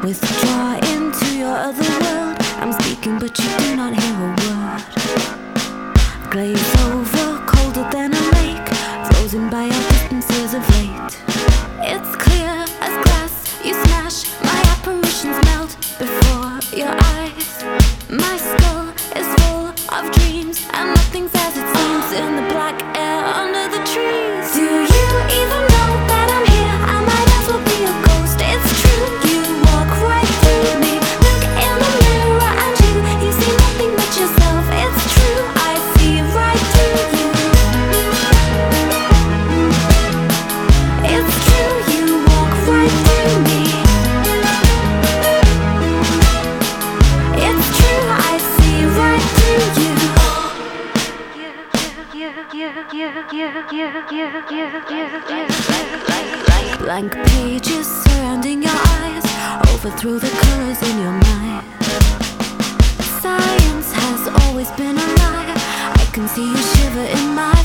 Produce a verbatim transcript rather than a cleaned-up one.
Withdraw into your other world. I'm speaking but you do not hear a word. Glaze over, colder than a lake, frozen by our distances of late. It's clear as glass, you smash, my apparitions melt before your eyes. My skull is full of dreams, and nothing's as it seems in the black air under the trees. Do you even know that I'm here? I might as well be a ghost. It's true, you walk right through me. Look in the mirror and you, you see nothing but yourself. It's true, I see right through you. It's true, you walk right through me. It's true, I see right through you. Blank pages surrounding your eyes, overthrow the colors in your mind. Science has always been a lie, I can see you shiver in my